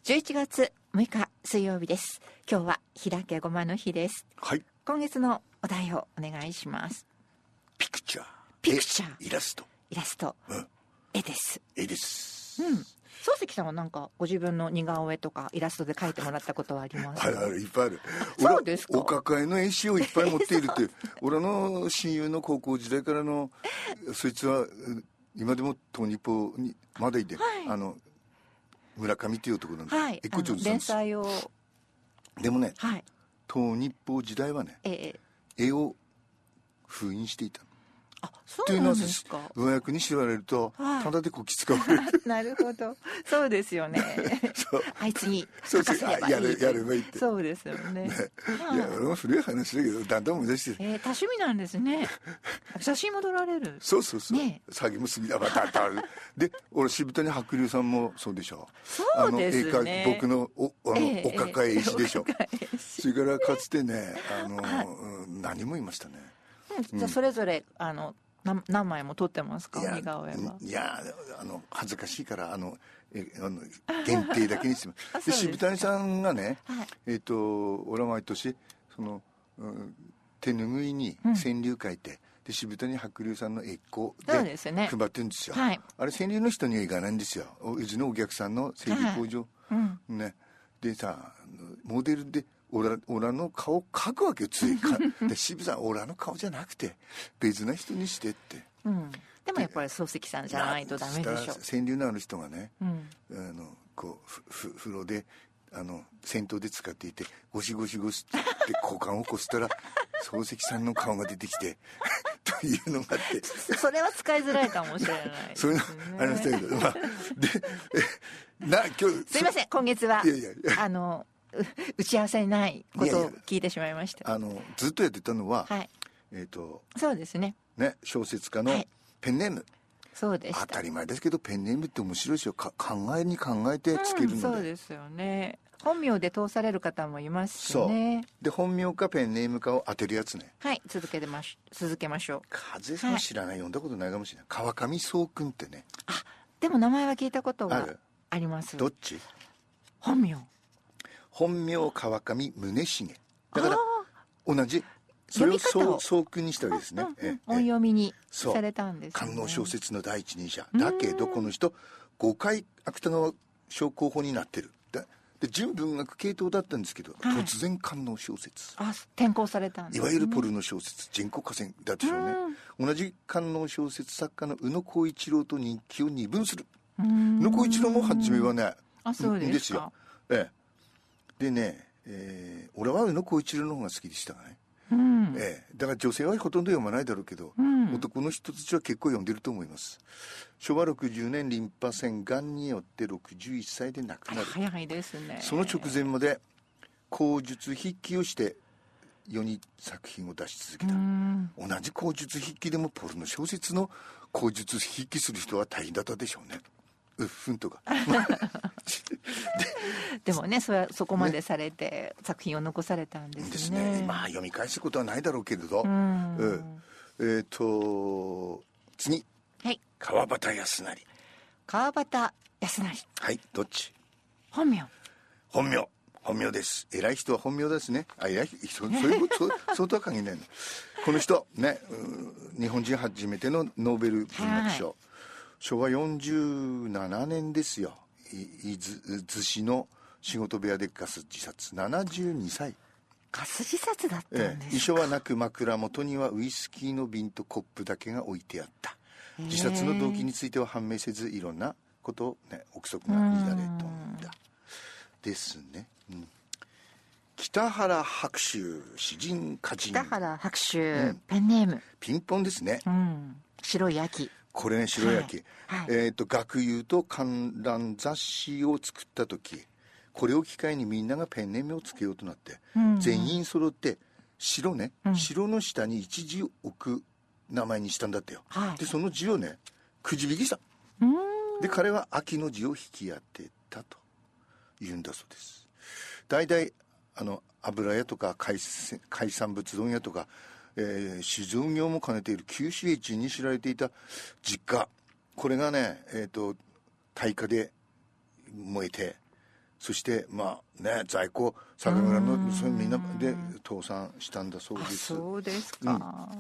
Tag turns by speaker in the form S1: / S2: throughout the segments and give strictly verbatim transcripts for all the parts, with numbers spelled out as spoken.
S1: じゅういちがつむいか水曜日です。今日は開けごまの日です。
S2: はい。
S1: 今月のお題をお願いします。
S2: ピクチャー。
S1: ピクチャー。
S2: イラスト。
S1: イラスト。うん、絵です。
S2: 絵です。
S1: うん。漱石さんはなんかご自分の似顔絵とかイラストで描いてもらったことはありますか？
S2: あるある、いっぱいある。
S1: そうですか。
S2: お抱えの絵師をいっぱい持っているって俺の親友の高校時代からのそいつは今でも東日報にまだいて、はい、あの村上っていう男なんで、
S1: はい、あの連載を。
S2: でもね、
S1: はい、
S2: 東日報時代はね、
S1: え
S2: え、絵を封印していた。
S1: あ、そうなんですか。
S2: 上役に知られると、はい、ただでこき使われる。
S1: なるほど、そうですよね。そう、あいつに書かせればいい。
S2: やるやればいいって。
S1: そうですよね。ね、
S2: いや、俺も古い話だけどだんだん思い出してる。
S1: えー、多趣味なんですね。写真も撮られる。
S2: そうそうそう、
S1: ね、
S2: 詐欺も過ぎだばたたで、俺渋谷白龍さんもそうでしょ。
S1: そうですね。
S2: あの僕の お, あの、えー、お抱え絵師でしょ、
S1: えー、
S2: それからかつてね、あの、はい、うん、何もいましたね。
S1: うん、じゃあそれぞれあの何枚も撮ってますか？似顔絵は。
S2: いや、あの恥ずかしいからあのえあの限定だけにしてますで渋谷さんがね、はい、えっ、ー、と俺は毎年その、うん、手ぬぐいに川柳書いて、うん、で渋谷白龍さんの絵っ子で配ってるんですよ、
S1: はい、
S2: あれ川柳の人には行かないんですよ。うちのお客さんの整備工場、はい、うん、ね、でさモデルでオラ、オラの顔描くわけよ、ついかで渋さんオラの顔じゃなくて別な人にしてって、
S1: うん、でもやっぱり漱石さんじゃないとダメでしょ。
S2: 川柳のある人がね、
S1: うん、
S2: あのこうふ風呂であの銭湯で使っていてゴシゴシゴシって股間をこすったら漱石さんの顔が出てきてというのがあって
S1: それは使いづらいかもしれない、ね、
S2: そういうのありましたけど、まあ、でな今日
S1: すいません、今月はいやいやいやあの打ち合わせにないことを聞いてしまいました。
S2: いやいやあのずっとやってたのは、
S1: はい、
S2: えーと
S1: そうですね、
S2: ね、小説家のペンネーム、はい、
S1: そうでした。
S2: 当たり前ですけどペンネームって面白いですよ。か考えに考えてつけるので、
S1: うん、そうですよね。本名で通される方もいますしね。
S2: そうで本名かペンネームかを当てるやつね。
S1: はい、続けてまし続けましょう。
S2: 風さん知らない、はい、読んだことないかもしれない。川上壮君ってね。
S1: あ、でも名前は聞いたことはあります。
S2: どっち？
S1: 本名
S2: 本名川上宗重だから同じそれを総句にしたわけですね、うんうん、
S1: 音読みにされたんです、ね、
S2: 官能小説の第一人者だけどこの人ごかい芥川賞候補になってる。で純文学系統だったんですけど、はい、突然官能小説
S1: あ転校されたんです、ね、
S2: いわゆるポルノ小説人工河川だでしょうね。同じ官能小説作家の宇野浩一郎と人気を二分する。宇野浩一郎も初めはね
S1: あそうですか
S2: ですよ、ええ、でね、えー、俺は宇野浩一郎の方が好きでしたね、うんええ、だから女性はほとんど読まないだろうけど、うん、男の人たちは結構読んでると思います。しょわろくじゅうねんリンパ腺がんによってろくじゅういっさいで亡くなる。
S1: 早いですね。
S2: その直前まで口述筆記をして世に作品を出し続けた。同じ口述筆記でもポルノ小説の口述筆記する人は大変だったでしょうね。うっふんとか
S1: で, でもね そ, そこまでされて、ね、作品を残されたんですね。
S2: ですね。まあ読み返すことはないだろうけれど、うん、えー、と次、
S1: はい、
S2: 川端康成。
S1: 川端康成、
S2: はい、どっち？
S1: 本名
S2: 本名本名です。偉い人は本名ですね。あ偉い人そういうこと相当は限らないのこの人ね、日本人初めてのノーベル文学賞、はい、しょわよんじゅうななねんですよ。伊豆市の仕事部屋でガス自殺、ななじゅうにさい。
S1: ガス自殺だったんですか。ええ、
S2: 遺書はなく枕元にはウイスキーの瓶とコップだけが置いてあった。自殺の動機については判明せずいろんなことを、ね、憶測が乱れ飛んだですね、うん、北原白秋詩人歌人。
S1: 北原白秋、うん、ペンネーム
S2: ピンポンですね、
S1: うん、白い秋。こ
S2: れね白い秋、はいはい、えーと学友と観覧雑誌を作った時これを機会にみんながペンネームをつけようとなって、うんうん、全員揃って白ね、うん、白の下に一字を置く名前にしたんだってよ、はい、でその字をねくじ引きした。うんで彼は秋の字を引き当てたと言うんだそうです。大体あの油屋とか 海, 海産物問屋とか、えー、酒造業も兼ねている九州越に知られていた実家、これがね、えーと、大火で燃えてそしてまあね在庫酒蔵のそれみんなで倒産したんだそうです。
S1: そうですか、うん、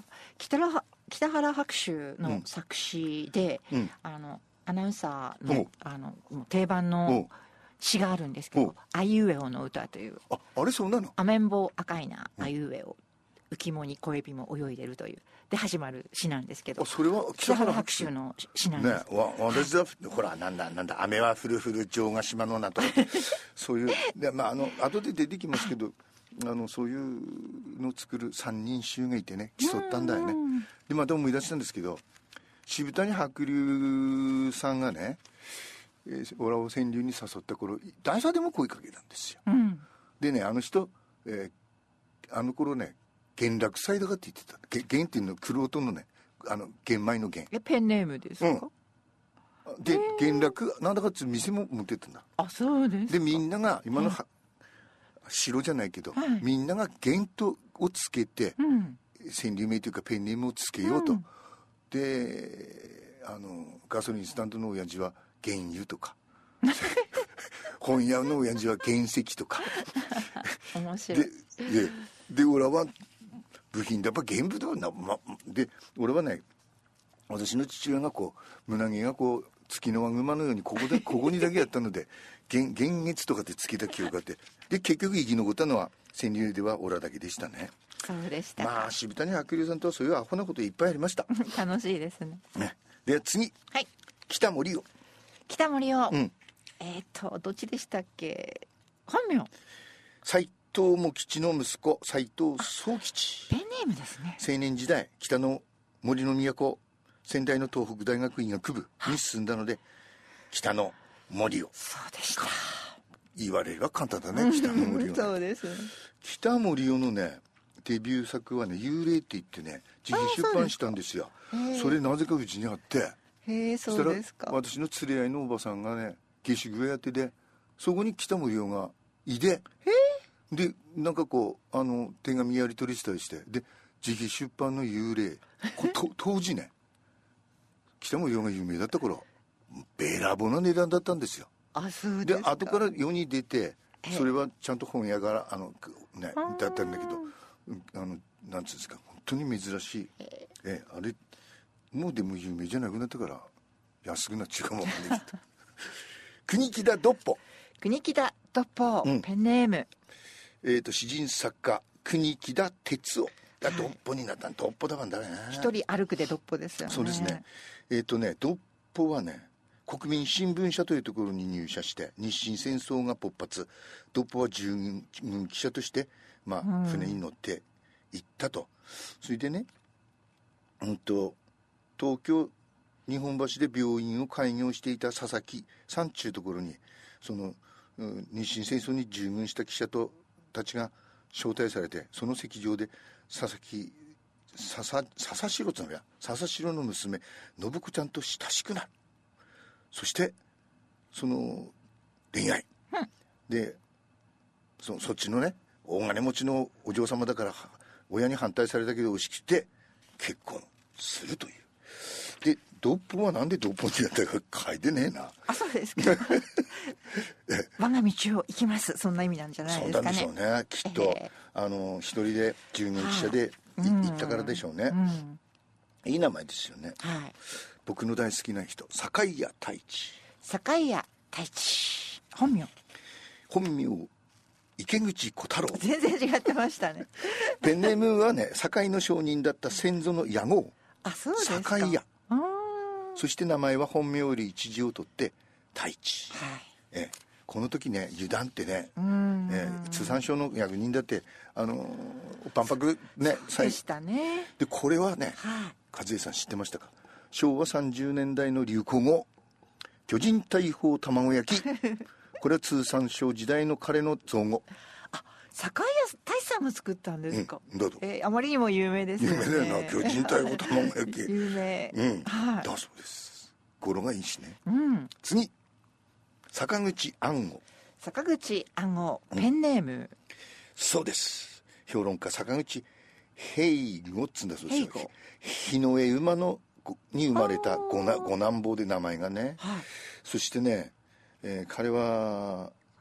S1: 北原北原白秋の作詞で、うん、あのアナウンサー の, あの定番の詩があるんですけど、あいうえおの歌という、
S2: ああれそうなの、
S1: アメンボ赤いなあいうえお、浮きもに小エビも泳いでるというで始まる詩なんですけど、
S2: それは
S1: 北原白秋の詩なんです、
S2: ね、わ私は、はい、ほらなんだなんだ雨は降る降る城ヶ島のなんとかそういうで、まあ、あの後で出てきますけど、はい、あのそういうのを作る三人衆がいてね競ったんだよね。でまた思い出したんですけど、渋谷白龍さんがね、えー、俺を川柳に誘った頃大佐でも声かけたんですよ、うん、でねあの人、えー、あの頃ね元楽祭だかって言ってた。元っていうのは玄人のねあの玄米の元。
S1: えペンネームですか、
S2: うん、で元楽なんだかっていう店も持ってったんだ。
S1: あそうですか。
S2: でみんなが今のは、城じゃないけど、はい、みんなが元とをつけて、うん、川柳名というかペンネームをつけようと、うん、であのガソリンスタンドの親父は原油とか本屋の親父は原石とか
S1: 面白い。
S2: ででで俺は部品でやっぱ原部ではな、ま、で俺はね私の父親がこう胸毛がこう月の輪熊のようにここでここにだけやったので原原月とかでつけた記憶があって、で結局生き残ったのは川柳ではオラだけでしたね。
S1: そうでした。
S2: まあ渋谷白龍さんとはそういうアホなこといっぱいありました
S1: 楽しいです ね,
S2: ねで次、はい、北森を
S1: 北森を、うん、えっ、ー、とどっちでしたっけ、本名
S2: 斉藤茂吉の息子斉藤宗吉。
S1: ペンネームですね。
S2: 青年時代北の森の都仙台の東北大学医学部に進んだので、北の森を。
S1: そうでした。
S2: 言われれば簡単だね北の森を、ね、
S1: そうです。
S2: 北森をのねデビュー作はね幽霊って言ってね自費出版したんですよ。 そ, それなぜかうちにあって、
S1: へーそうですか。
S2: そしたら私の連れ合いのおばさんがね下宿がやってて、そこに北森をがいで、でなんかこうあの手紙やり取りしたりして、で自費出版の幽霊と当時ね北森が有名だった頃べらぼうな値段だったんですよ。
S1: あそうですか。
S2: で後から世に出てそれはちゃんと本屋からあのねだったんだけど、あのなんていうんですか本当に珍しい、えあれもうでも有名じゃなくなったから安くなっちゃうかもわかんないけど国木田ドッポ
S1: 国木田ドッポ、うん、ペンネーム
S2: えーと詩人作家国木田哲夫がドッポになった、はい、ドッポだからだね
S1: 一人歩くでドッポですよね。
S2: そうですね。えっ、ー、とねドッポはね国民新聞社というところに入社して日清戦争が勃発、ドッポは従軍記者として、まあ、船に乗って行ったと、うん、それでね、うんと、東京日本橋で病院を開業していた佐々木さんちゅうところにその、うん、日清戦争に従軍した記者とたちが招待されて、その席上で佐々木笹笹代つまりは笹代の娘信子ちゃんと親しくなる。そしてその恋愛、うん、で そ, そっちのね大金持ちのお嬢様だから親に反対されたけど押し切って結婚するという。でドッポはなんでドッポになったか書いてねえな
S1: あそうですか我が道を行きますそんな意味なんじゃないですかね。
S2: そうなんでしょうねきっと、えー、あの一人で従軍記者で、はあ、行ったからでしょうね、うん、いい名前ですよね、はい、僕の大好きな人坂井谷太一。
S1: 坂井谷太一本名
S2: 本名池口小太郎。
S1: 全然違ってましたね
S2: ペンネームはね堺の商人だった先祖の屋号。
S1: あそうですか。
S2: 坂井谷。そして名前は本名より一字を取って太一、はい、えこの時ね油断ってね、え通産省の役人だってあのー、万博ね
S1: でしたね。
S2: でこれはね、はい、和江さん知ってましたか。昭和さんじゅうねんだいの流行語巨人大砲卵焼きこれは通産省時代の彼の造語。
S1: あ坂井太一さんが作ったんですか、
S2: うん、どうぞ、
S1: えー、あまりにも有名ですよね。
S2: 有名だよな巨人大砲卵焼き
S1: 有名、
S2: うんはい、だそうです。語呂がいいしね、
S1: うん、
S2: 次坂口安吾。
S1: 坂口安吾ペンネーム、うん、
S2: そうです評論家坂口平吾っつうんだそうですよ。日の絵馬のに生まれたご男坊で名前がね、はい、そしてね、えー、彼は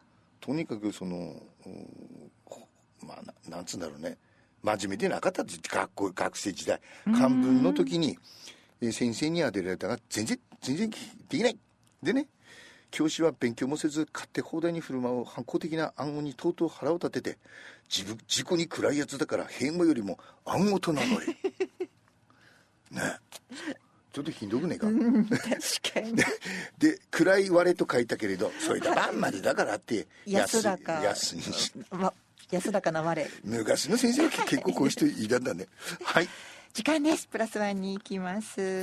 S2: とにかくその、まあ な, なんつうんだろうね、真面目でなかったって学校学生時代漢文の時に、えー、先生に当てられたが全然全然できないでね、教師は勉強もせず勝手放題に振る舞う反抗的な暗号にとうとう腹を立てて、自分自己に暗いやつだから平語よりも暗号と名乗れね、ちょっとひどくねえか、うん、
S1: 確かに
S2: で暗い我と書いたけれどそれだ晩までだからって
S1: 安らか
S2: 安に
S1: 安らかな我、
S2: 昔の先生は結構こういう人いたんだねはい
S1: 時間です。プラスワンに行きます。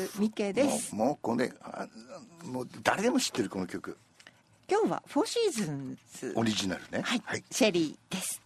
S1: ミケです。
S2: もう、もうこれあもう誰でも知ってるこの曲。
S1: 今日はフォーシーズンズ
S2: オリジナルね。
S1: はい、はい、シェリーです。